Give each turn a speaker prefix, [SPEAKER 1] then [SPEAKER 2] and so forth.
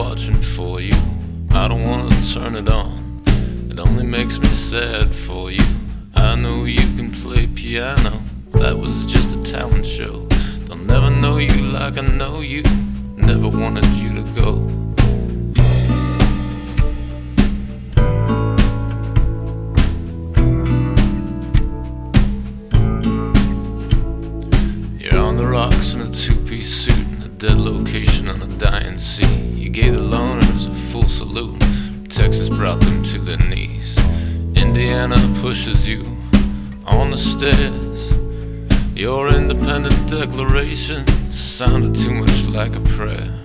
[SPEAKER 1] watching for you. I don't wanna turn it on, it only makes me sad for you. I know you can play piano, that was just a talent show. They'll never know you like I know you, never wanted you to go. You're on the rocks in a two-piece suit, in a dead location on a dying sea. You gave the loners a full salute, Texas brought them to their knees. Indiana pushes you on the stairs. Your independent declaration sounded too much like a prayer.